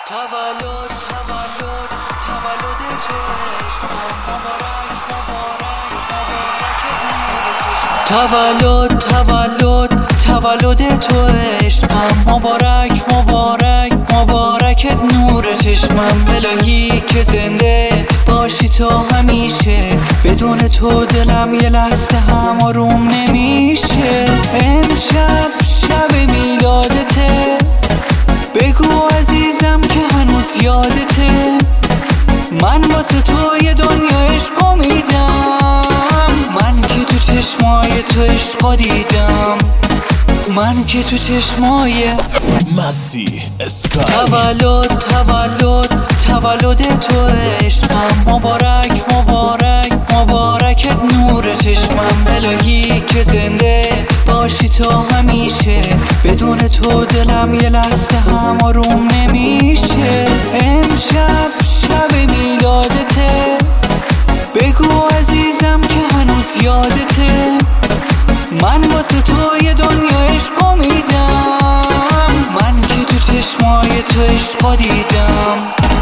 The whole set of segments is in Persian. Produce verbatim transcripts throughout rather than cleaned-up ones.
تولد تولد تولد تو عشقم، مبارک مبارک مبارک نور چشمم. تولد تولد تولد تو عشقم، مبارک مبارک مبارک نور چشمم. الهی که زنده باشی تو همیشه، بدون تو دلم یه لحظه هم آروم نمیشه. امشب شب میلادته، بگو عزیزم که هنوز یادته. من واسه تو یه دنیا عشق میدم، من که تو چشمای تو عشق دیدم، من که تو چشمای مسی اسکای. تولد تولد تولد تو عشقم، مبارک مبارک مبارک نور چشمم. الهی که زنده باشی تو همیشه، بدون تو دلم یه لحظه هم آروم نمیشه. امشب شب میلادته، بگو عزیزم که هنوز یادته. من واسه تو یه دنیا عشق میدم، من که تو چشمای تو عشق دیدم.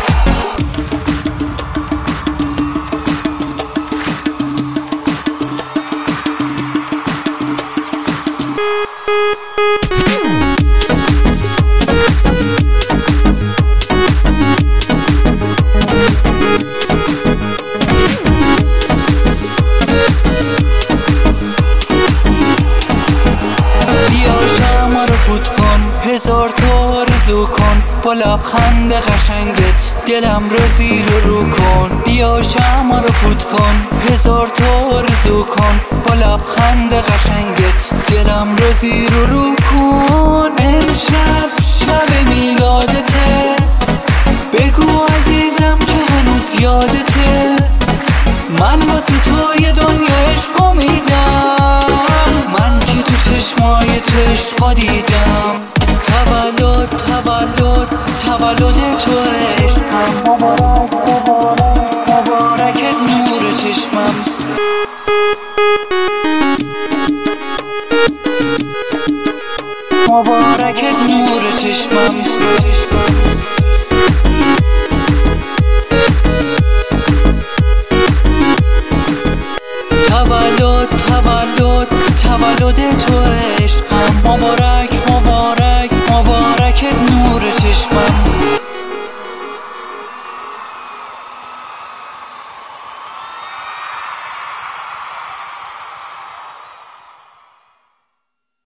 هزار تا آرزو کن با لبخند قشنگت، دلم رو زیر و رو کن. بیا شمع رو فوت کن، هزار تا آرزو کن با لبخند قشنگت، دلم رو زیر و رو کن. امشب شب میلادته، بگو عزیزم که هنوز یادته. من واسه تو یه دنیا عشق میدم، من که تو چشمای تو عشق دیدم. تولد تولد تولد تو عشقم، مبارک مبارک مبارک نور چشمم. مبارک نور چشمم. تولد تولد تولد تو عشقم، مبارک